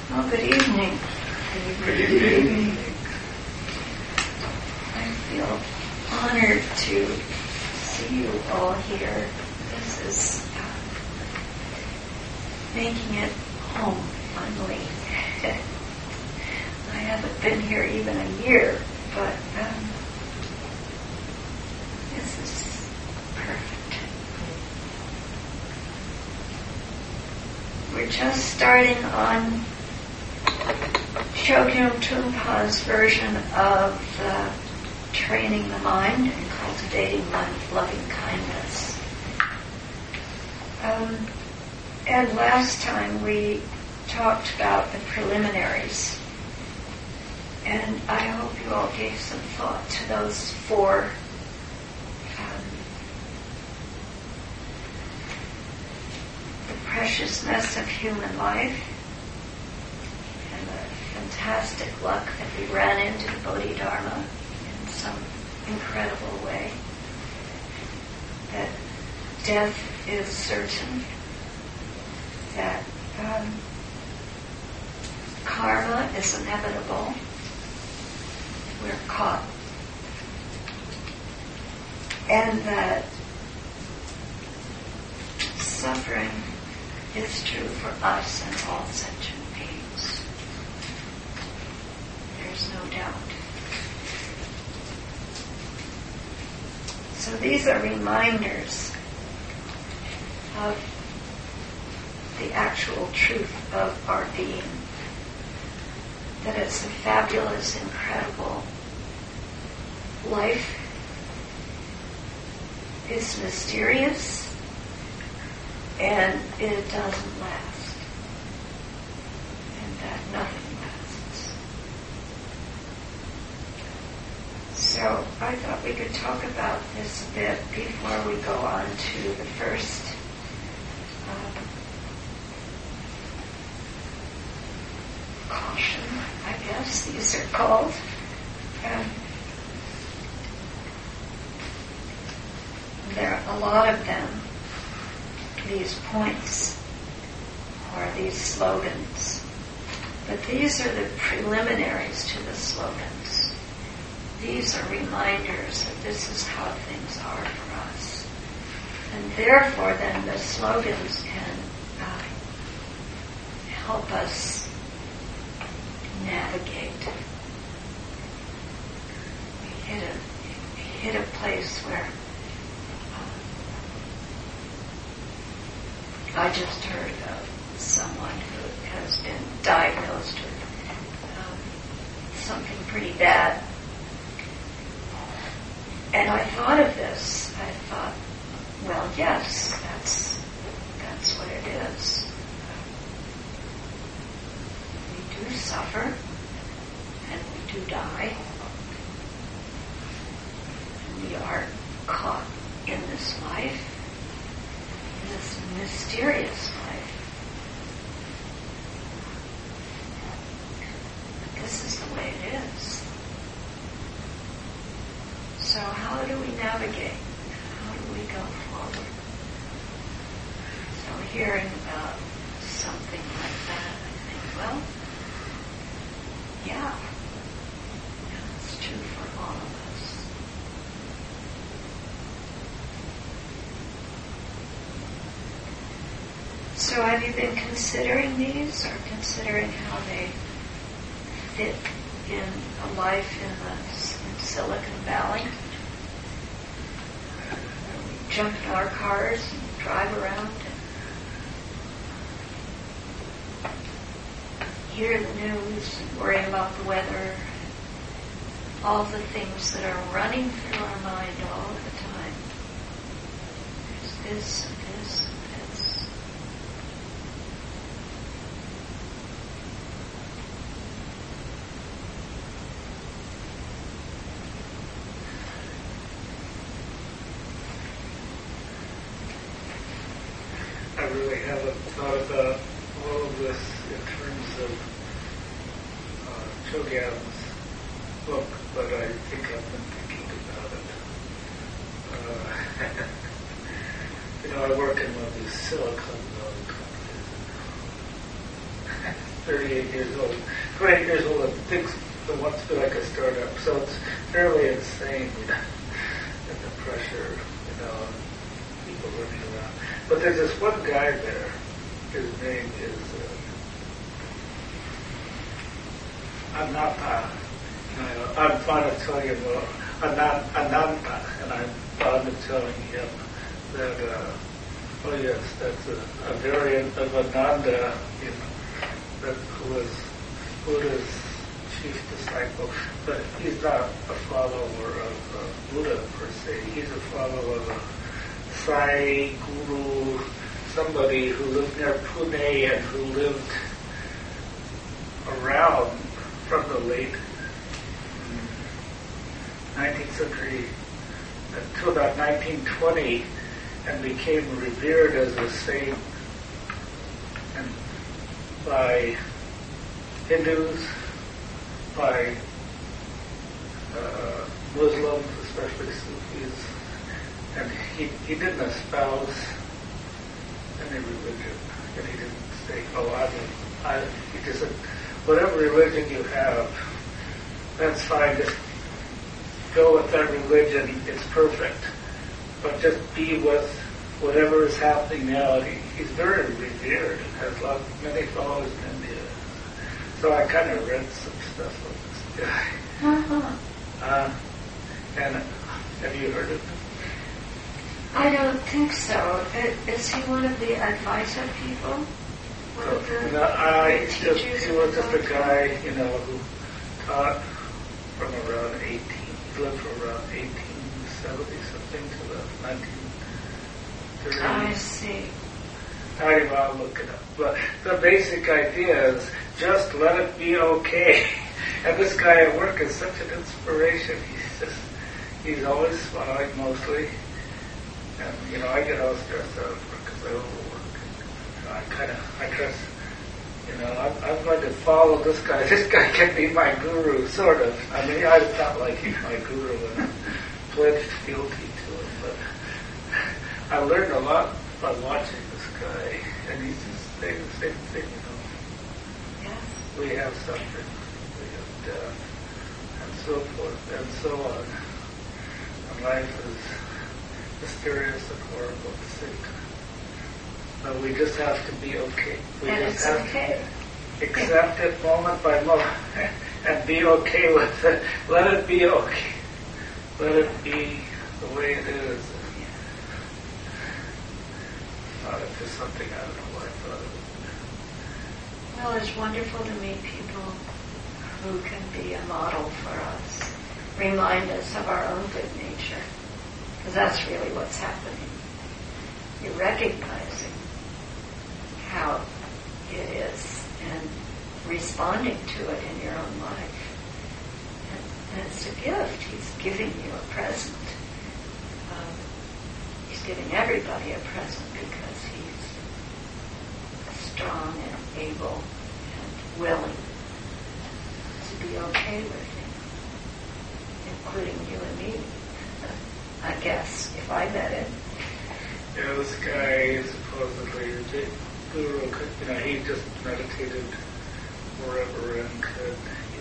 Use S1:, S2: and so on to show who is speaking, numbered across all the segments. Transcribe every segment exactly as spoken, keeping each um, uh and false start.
S1: Well, good evening.
S2: Good evening.
S1: I feel honored to see you all here. This is uh, making it home, finally. I haven't been here even a year, but um, this is perfect. We're just starting on Chogyam Trungpa's version of uh, training the mind and cultivating loving kindness. Um, and last time we talked about the preliminaries. And I hope you all gave some thought to those four um, the preciousness of human life, and the fantastic luck that we ran into the Bodhidharma in some incredible way. That death is certain. That um, karma is inevitable. We're caught. And that suffering is true for us and all sentient beings. There's no doubt. So these are reminders of the actual truth of our being. That it's a fabulous, incredible life. It's mysterious, and it doesn't last, and that nothing lasts. So I thought we could talk about this a bit before we go on to the first um, caution, I guess these are called. Um, there are a lot of them, these points, or these slogans. But these are the preliminaries to the slogans. These are reminders that this is how things are for us. And therefore, then, the slogans can uh, help us navigate. We hit a, hit a place where I just heard of someone who has been diagnosed with um, something pretty bad. And I thought of this. I thought, well, yes, that's that's what it is. We do suffer, and we do die. And we are caught in this life. This mysterious life. This is the way it is. So how do we navigate? How do we go forward? So hearing about something like that, I think, well, yeah, it's true for all of us. So have you been considering these, or considering how they fit in a life in the in Silicon Valley? We jump in our cars and drive around and hear the news and worry about the weather, all the things that are running through our mind all the time. There's this and this and this.
S2: I really haven't thought about all of this in terms of uh, Chogyam's book, but I think I've been thinking about it. Uh, you know, I work in one of these Silicon Valley companies. thirty-eight years old, twenty-eight years old, and thinks it wants to be like a startup. So it's fairly insane, you know, and the pressure, you know, people running around. But there's this one guy there. His name is uh, Ananta. Uh, I'm fond of telling him uh, Ananta, and I'm fond of telling him that. Uh, Oh yes, that's a, a variant of Ananda, you know, that who was Buddha's chief disciple. But he's not a follower of uh, Buddha per se. He's a follower of a Sai Guru, somebody who lived near Pune and who lived around from the late nineteenth century until about nineteen twenty. And became revered as a saint and by Hindus, by uh, Muslims, especially Sufis, and he, he didn't espouse any religion, and he didn't say, oh, I, I, he just said, whatever religion you have, that's fine, just go with that religion, it's perfect. But just be with whatever is happening now. He, he's very revered and has lot, many followers in India. So I kind of read some stuff of this guy.
S1: Uh-huh.
S2: Uh, and have you heard of him?
S1: I don't think so. Is he one of the advisor people? One of the
S2: no, I just,
S1: teachers
S2: he was
S1: of
S2: just a
S1: the
S2: guy, you know, who taught from around eighteen, he lived from around eighteen seventy something to the nineteen thirties.
S1: I see.
S2: I will look it up. But the basic idea is just let it be okay. And this guy at work is such an inspiration. He's just, he's always smiling mostly. And, you know, I get all stressed out because I overwork. And I kind of, I trust, you know, I'm, I'm going to follow this guy. This guy can be my guru, sort of. I mean, I felt like he's my guru and I pledged fealty to him. But I learned a lot by watching this guy. And he's just saying the same thing, you know.
S1: Yes.
S2: We have suffering, we have death, and so forth, and so on. And life is mysterious and horrible at the same time. But we just have to be okay. We
S1: And
S2: just
S1: it's
S2: have
S1: okay.
S2: to accept it moment by moment and be okay with it. Let it be okay. Let it be the way it is. Not it's just something, I don't know why I thought of it.
S1: Well, it's wonderful to meet people who can be a model for us, remind us of our own good nature, because that's really what's happening. You're recognizing how it is and responding to it in your own life. And, and it's a gift. He's giving you a present. Um, he's giving everybody a present because he's strong and able and willing to be okay with him, including you and me, I guess, if I met him.
S2: Yeah, this guy supposedly, the guru, could, you know, he just meditated forever and could, you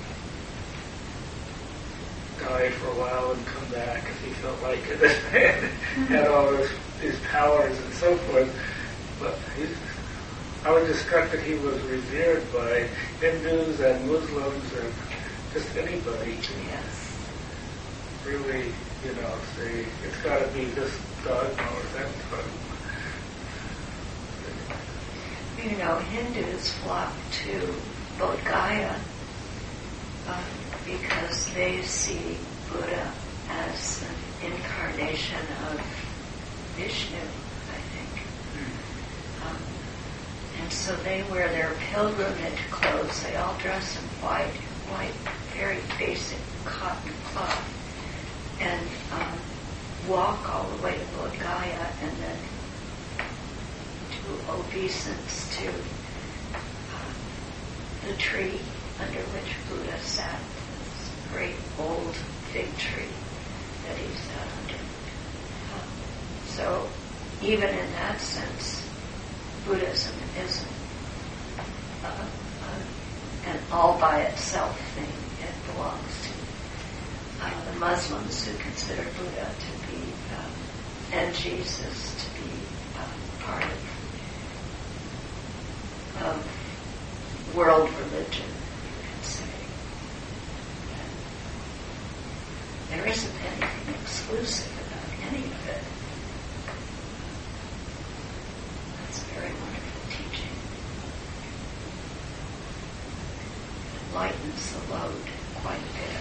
S2: know, die for a while and come back if he felt like it, and mm-hmm. had all this, these powers and so forth. But he, I was just struck that he was revered by Hindus and Muslims and just anybody.
S1: Yes.
S2: Really, you know, say, it's got to be this dogma or that dogma.
S1: You know, Hindus flock to Bodh Gaya um, because they see Buddha as an incarnation of Vishnu, I think. Um, and so they wear their pilgrimage clothes. They all dress in white, white, very basic cotton cloth, and um, walk all the way to Bodh Gaya and then to obeisance to uh, the tree under which Buddha sat, this great old fig tree that he sat under. Um, so even in that sense, Buddhism isn't uh, all by itself thing. It belongs to uh, the Muslims who consider Buddha to be, um, and Jesus to be um, part of, of world religion, you could say. And there isn't anything exclusive about any of it. That's a very wonderful teaching. It lightens the load quite a bit.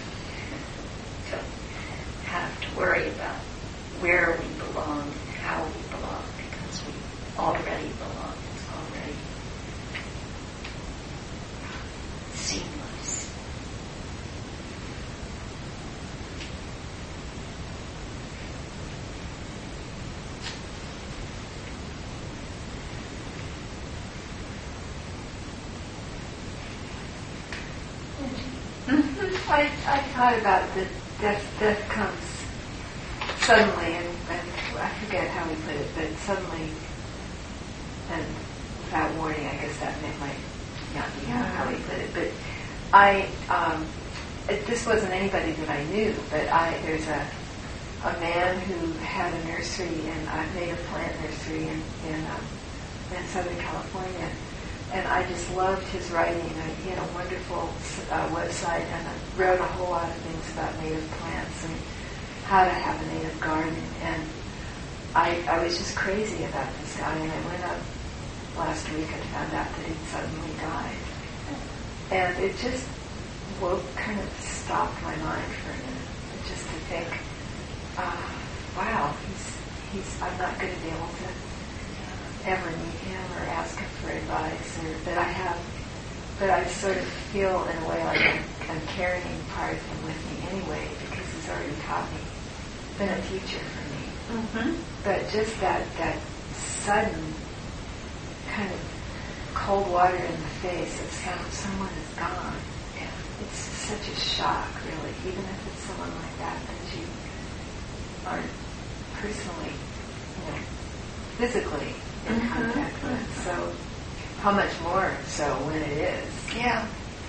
S1: To have to worry about where we belong and how we belong, because we already belong. It's already seamless.
S3: I, I thought about the death, death comes suddenly, and, and I forget how he put it, but suddenly and without warning. I guess that might not be how, how he put it. But I, um, it, this wasn't anybody that I knew, but I there's a a man who had a nursery, in a native plant nursery in in, um, in Southern California. And I just loved his writing. He had a wonderful uh, website, and I wrote a whole lot of things about native plants and how to have a native garden. And I, I was just crazy about this guy. And I went up last week and found out that he'd suddenly died. And it just woke, kind of stopped my mind for a minute, just to think, uh, wow, he's he's. I'm not going to be able to ever meet him or ask him for advice, or that I have, but I sort of feel in a way like I'm, I'm carrying part of him with me anyway, because he's already taught me, been a teacher for me.
S1: Mm-hmm.
S3: But just that, that sudden kind of cold water in the face of some, someone is gone.
S1: Yeah.
S3: It's such a shock, really, even if it's someone like that that you aren't personally, you know, physically in
S1: Mm-hmm.
S3: contact with.
S1: Mm-hmm.
S3: So how much more so when it is?
S1: Yeah.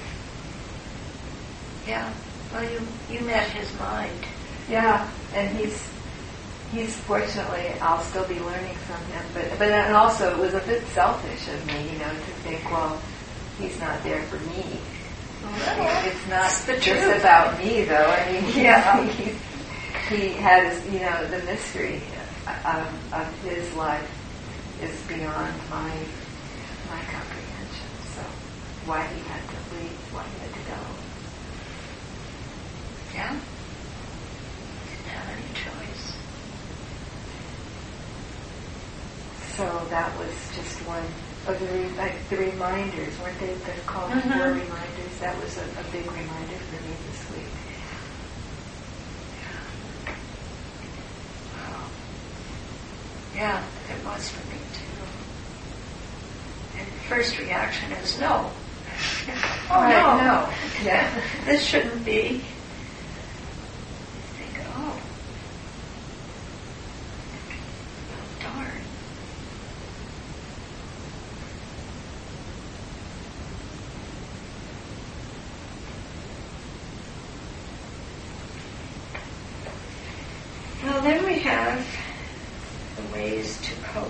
S1: Yeah. Well, you you met his mind.
S3: Yeah, and he's he's fortunately, I'll still be learning from him. But but and also it was a bit selfish of me, you know, to think, well, he's not there for me.
S1: Well,
S3: It's not
S1: it's the
S3: just
S1: truth.
S3: about me, though. I mean,
S1: Yeah.
S3: he, he has, you know, the mystery um, of his life is beyond my my comprehension. So why he had to leave, why he had to go.
S1: Yeah. Didn't have any choice.
S3: So that was just one of the re- like the reminders, weren't they? They're called
S1: Mhm.
S3: four reminders. That was a, a big reminder for me this week.
S1: Wow. Yeah, it was for me too. And the first reaction is no. Oh
S3: Right,
S1: no.
S3: no. Yeah.
S1: This shouldn't be. You think, oh. Oh, darn. Well, then we have the ways to cope.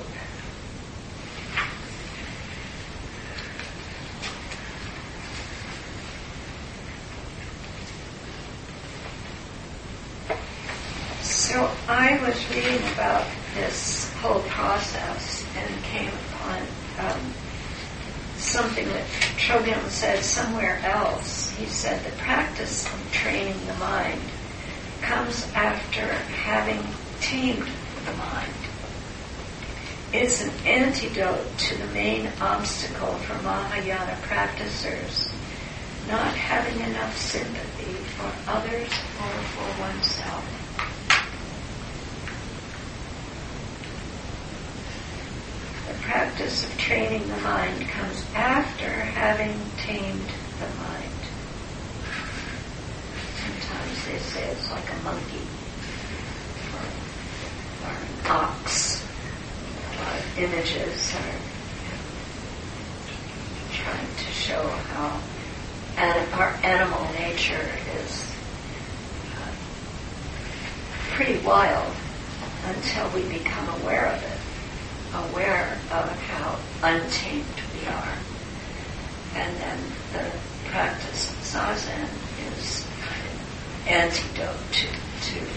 S1: So I was reading about this whole process and came upon um, something that Chogyam said somewhere else. He said the practice of training the mind comes after having tamed the mind. It's an antidote to the main obstacle for Mahayana practicers, not having enough sympathy for others or for oneself. The practice of training the mind comes after having tamed the mind. Sometimes they say it's like a monkey or, or an ox. A lot of images are trying to show how and our animal nature is uh, pretty wild until we become aware of it, aware of how untamed we are. And then the practice of Zazen is kind of antidote to, to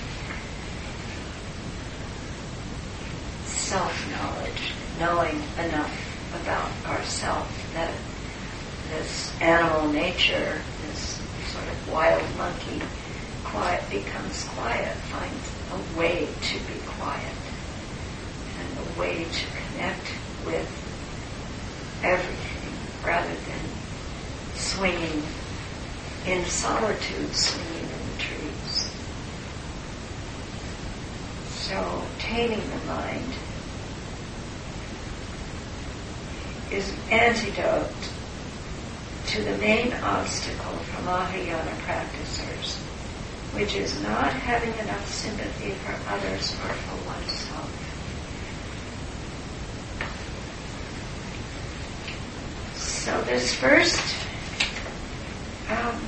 S1: self-knowledge, knowing enough about ourself that this animal nature, this sort of wild monkey, quiet becomes quiet, finds a way to be quiet and a way to connect with everything rather than swinging in solitude, swinging in the trees. So taming the mind is an antidote to the main obstacle for Mahayana practicers, which is not having enough sympathy for others or for oneself. So this first um,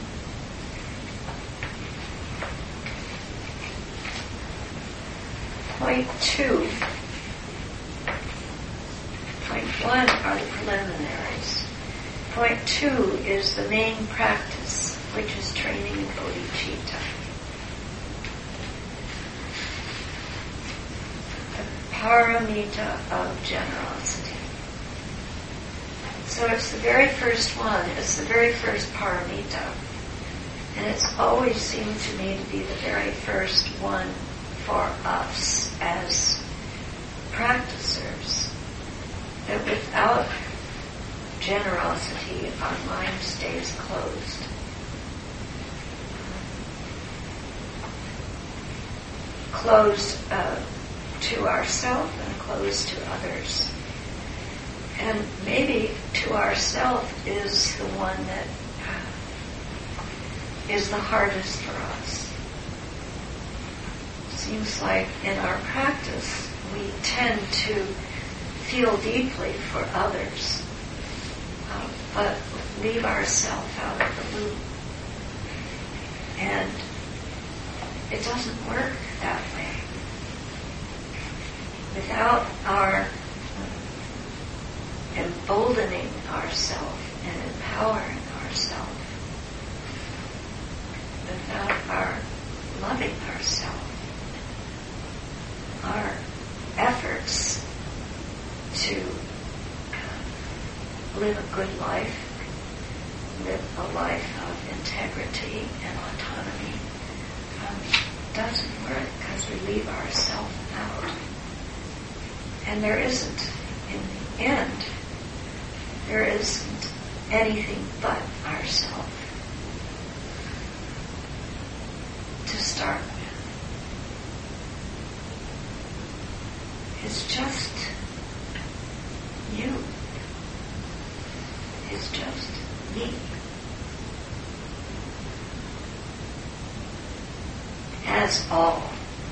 S1: point two, point one are the preliminaries. Point two is the main practice, which is training in bodhicitta. The paramita of generosity. So it's the very first one, it's the very first paramita. And it's always seemed to me to be the very first one for us as practicers. That without generosity, our mind stays closed. Closed uh, to ourselves and closed to others. And maybe to ourself is the one that uh, is the hardest for us. Seems like in our practice we tend to feel deeply for others, uh, but leave ourselves out of the loop. And it doesn't work that way. Without our emboldening ourselves and empowering ourselves, without our loving ourselves, our efforts to live a good life, live a life of integrity and autonomy, um, doesn't work because we leave ourselves out. And there isn't, in the end, there isn't anything but ourself to start with. It's just you. It's just me. As all.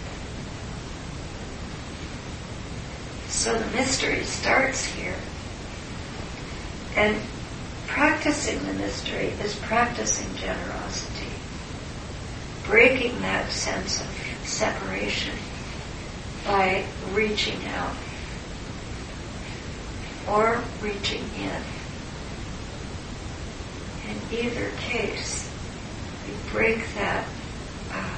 S1: So the mystery starts here. And practicing the mystery is practicing generosity. Breaking that sense of separation by reaching out or reaching in. In either case, we break that uh,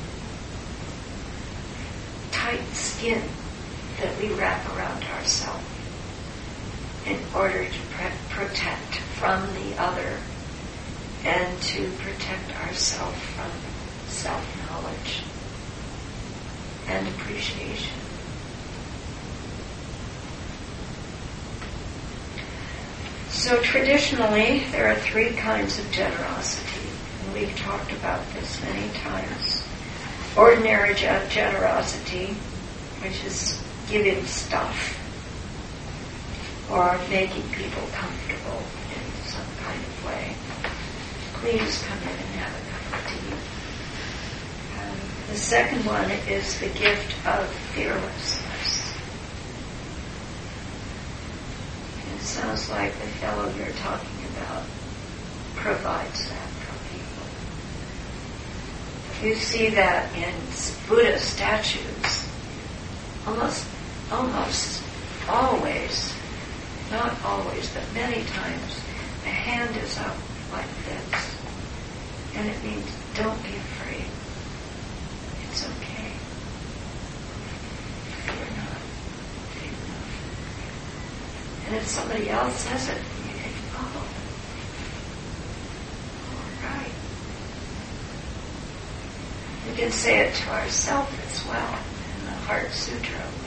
S1: tight skin that we wrap around ourselves in order to pre- protect from the other and to protect ourselves from self-knowledge and appreciation. So traditionally, there are three kinds of generosity, and we've talked about this many times. Ordinary ge- generosity, which is giving stuff or making people comfortable in some kind of way. Please come in and have a cup of tea. Um, the second one is the gift of fearlessness. It sounds like the fellow you're talking about provides that. You see that in Buddha statues. Almost, almost always, not always, but many times, the hand is up like this. And it means don't be afraid. It's okay. Fear not. Fear not. And if somebody else says it, you think, oh, all right. We can say it to ourselves as well. In the Heart Sutra, we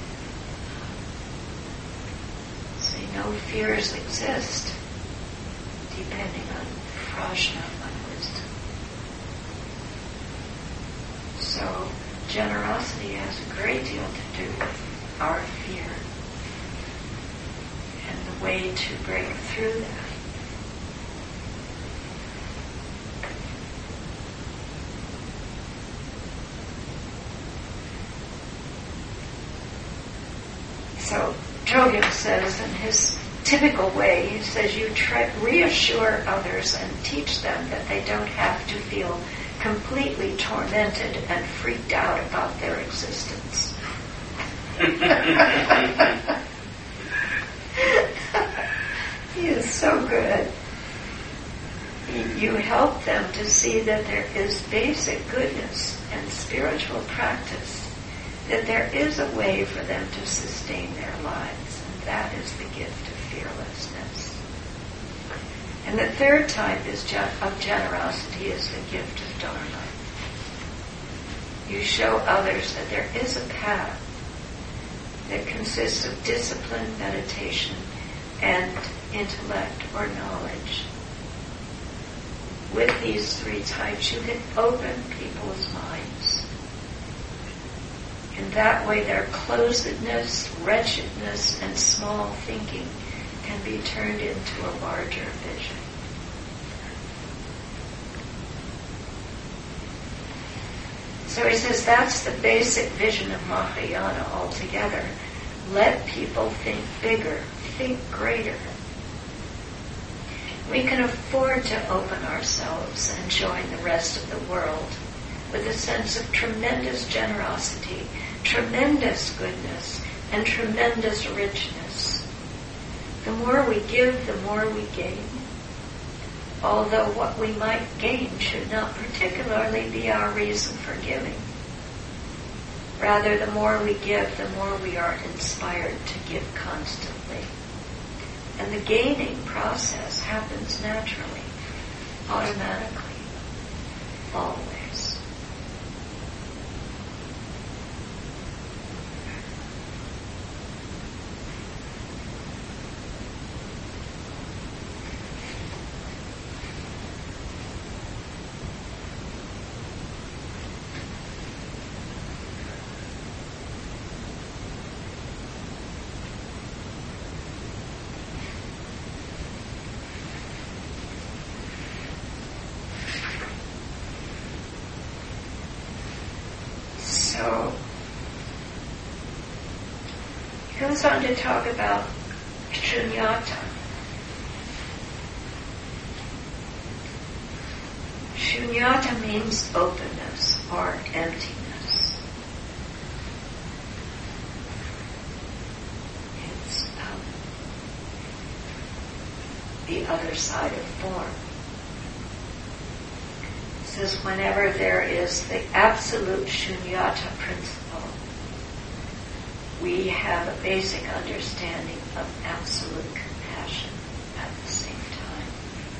S1: say no fears exist, depending on prajna, on wisdom. So generosity has a great deal to do with our fear and the way to break through that. So Dogen says in his typical way, he says you try, reassure others and teach them that they don't have to feel completely tormented and freaked out about their existence. He is so good. You help them to see that there is basic goodness and spiritual practice, that there is a way for them to sustain their lives, and that is the gift of fearlessness. And the third type is gen- of generosity is the gift of Dharma. You show others that there is a path that consists of discipline, meditation, and intellect or knowledge. With these three types, you can open people's minds. In that way, their closedness, wretchedness, and small thinking can be turned into a larger vision. So he says that's the basic vision of Mahayana altogether. Let people think bigger, think greater. We can afford to open ourselves and join the rest of the world with a sense of tremendous generosity, tremendous goodness, and tremendous richness. The more we give, the more we gain. Although what we might gain should not particularly be our reason for giving. Rather, the more we give, the more we are inspired to give constantly. And the gaining process happens naturally, automatically, always. So, he goes on to talk about shunyata. Shunyata means openness or emptiness. It's um, the other side of form. Is whenever there is the absolute shunyata principle, we have a basic understanding of absolute compassion at the same time.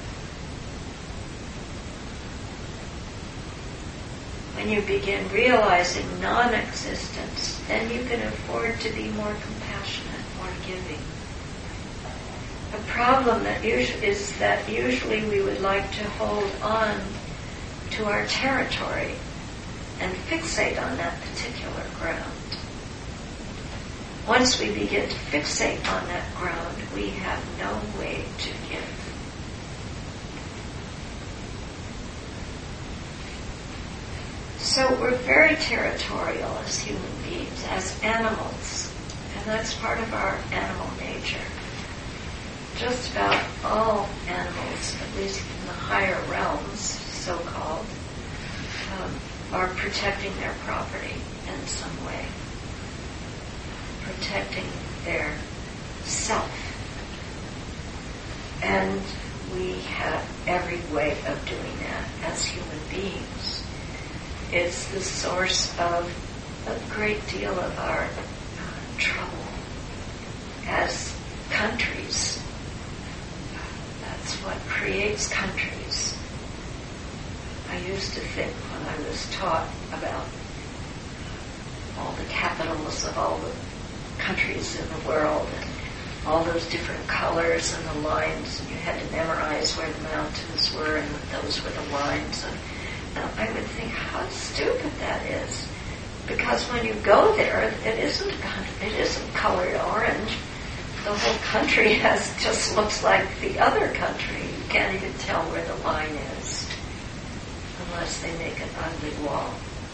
S1: When you begin realizing non-existence, then you can afford to be more compassionate, more giving. The problem that usually is that usually we would like to hold on to our territory and fixate on that particular ground. Once we begin to fixate on that ground, we have no way to give. So we're very territorial as human beings, as animals, and that's part of our animal nature. Just about all animals, at least in the higher realms, so-called, um, are protecting their property in some way, protecting their self. And we have every way of doing that as human beings. It's the source of a great deal of our uh, trouble as countries. That's what creates countries. I used to think when I was taught about all the capitals of all the countries in the world and all those different colors and the lines, and you had to memorize where the mountains were and those were the lines. And, and I would think how stupid that is, because when you go there, it isn't it isn't colored orange. The whole country has just looks like the other country. You can't even tell where the line is unless they make an ugly wall.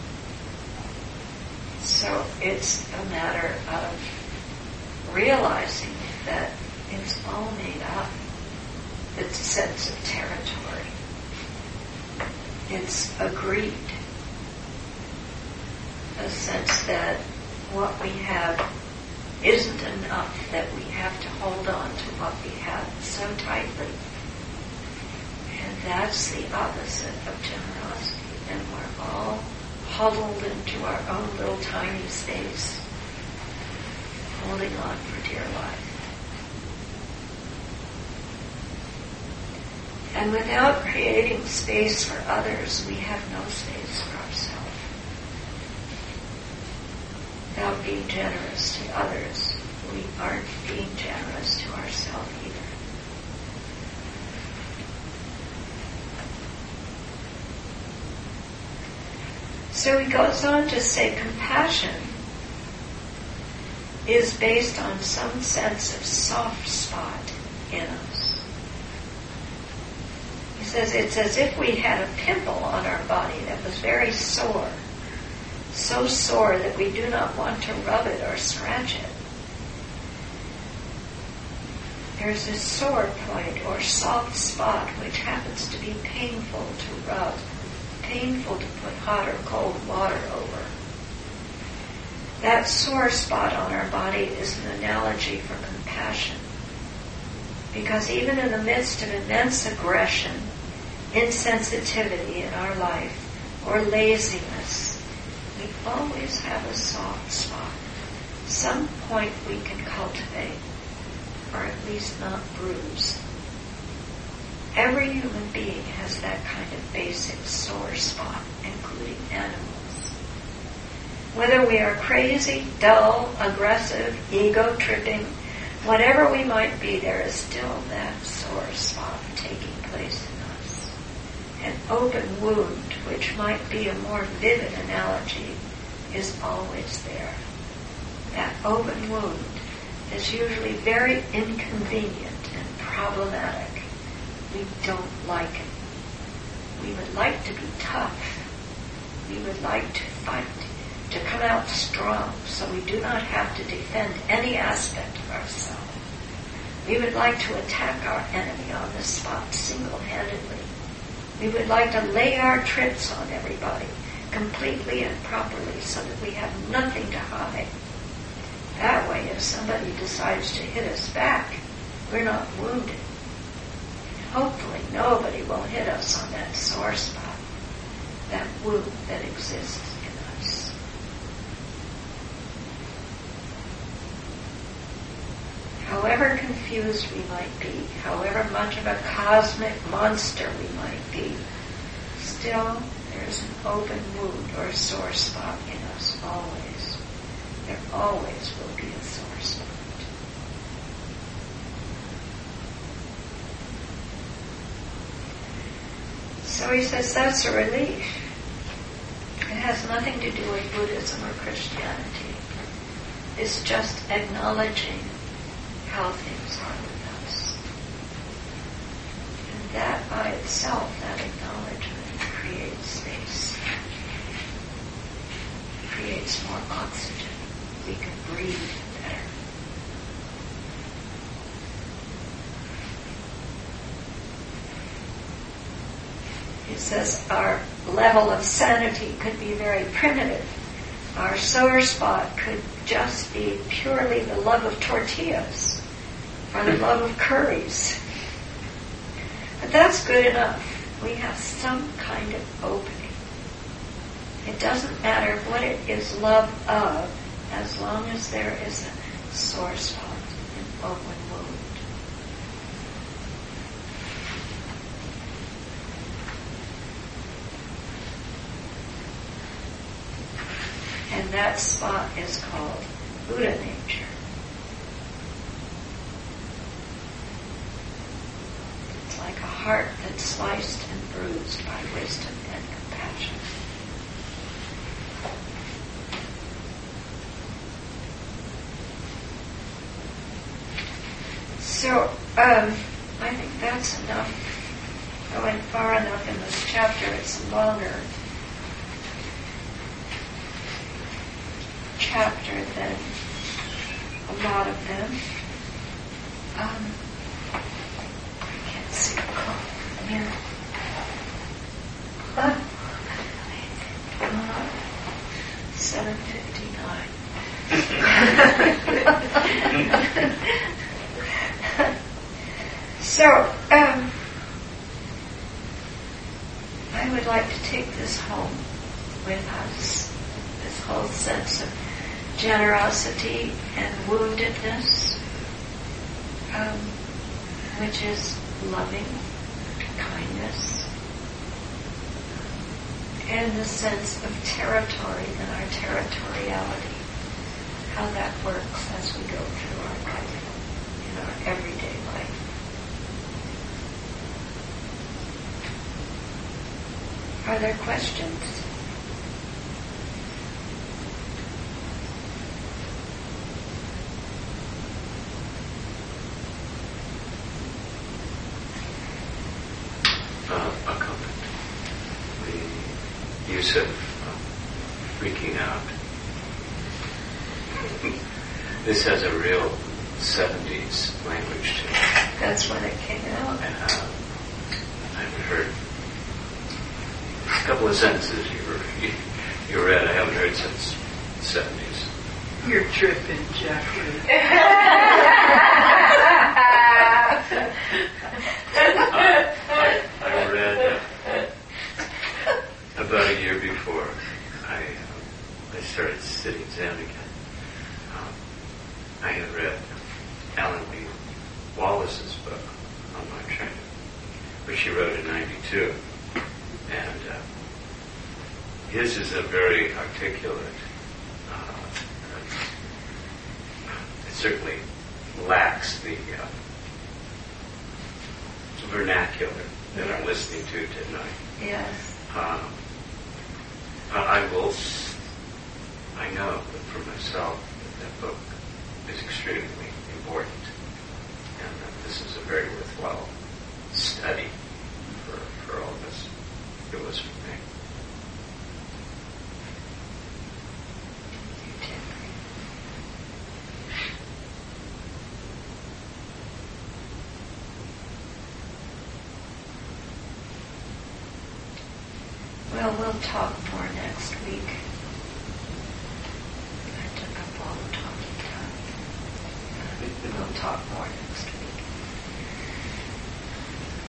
S1: So it's a matter of realizing that it's all made up. It's a sense of territory. It's a greed. A sense that what we have isn't enough, that we have to hold on to what we have so tightly. And that's the opposite of generosity. And we're all huddled into our own little tiny space, holding on for dear life. And without creating space for others, we have no space for ourselves. Without being generous to others, we aren't being generous to ourselves either. So he goes on to say compassion is based on some sense of soft spot in us. He says it's as if we had a pimple on our body that was very sore, so sore that we do not want to rub it or scratch it. There's a sore point or soft spot which happens to be painful to rub, painful to put hot or cold water over. That sore spot on our body is an analogy for compassion. Because even in the midst of immense aggression, insensitivity in our life, or laziness, we always have a soft spot. Some point we can cultivate, or at least not bruise. Every human being has that kind of basic sore spot, including animals. Whether we are crazy, dull, aggressive, ego-tripping, whatever we might be, there is still that sore spot taking place in us. An open wound, which might be a more vivid analogy, is always there. That open wound is usually very inconvenient and problematic. We don't like it. We would like to be tough. We would like to fight, to come out strong, so we do not have to defend any aspect of ourselves. We would like to attack our enemy on the spot single-handedly. We would like to lay our trips on everybody completely and properly so that we have nothing to hide. That way, if somebody decides to hit us back, we're not wounded. Hopefully nobody will hit us on that sore spot, that wound that exists in us. However confused we might be, however much of a cosmic monster we might be, still there's an open wound or sore spot in us always. There always will be a sore spot. So he says that's a relief. It has nothing to do with Buddhism or Christianity. It's just acknowledging how things are with us. And that by itself, that acknowledgement creates space. Creates more oxygen. We can breathe better. He says our level of sanity could be very primitive. Our sore spot could just be purely the love of tortillas or the love of curries. But that's good enough. We have some kind of opening. It doesn't matter what it is love of, as long as there is a sore spot, an open wound. And that spot is called Buddha nature. It's like a heart that's sliced and bruised by wisdom and compassion. So, um, I think that's enough. I went far enough in this chapter. It's longer chapter than a lot of them. Um, I can't see a clock here. Uh, uh, seven fifty-nine. So, um, I would like to take this home with us, this whole sense of generosity and woundedness, um, which is loving kindness, and the sense of territory and our territoriality, how that works as we go through our life, in our everyday life. Are there questions?
S4: Uh, a comment. The use of uh, freaking out. This has a real seventies language to it.
S1: That's when it came out.
S4: Uh, I've heard a couple of sentences you, were, you, you read I haven't heard since the seventies.
S5: You're tripping, Jeffrey.
S4: uh, I, I read uh, about a year before I uh, I started sitting Zen again. Um, I had read Alan Lee Wallace's book on my training, which she wrote in ninety-two. And uh, his is a very articulate, uh, it certainly lacks the uh, vernacular that I'm listening to tonight.
S1: Yes.
S4: Um, I will, s- I know that for myself that that book is extremely important, and that this is a very worthwhile study for, for all of us. It was for me.
S1: Well, we'll talk more next week. I took up all the talking time. We'll talk more next week.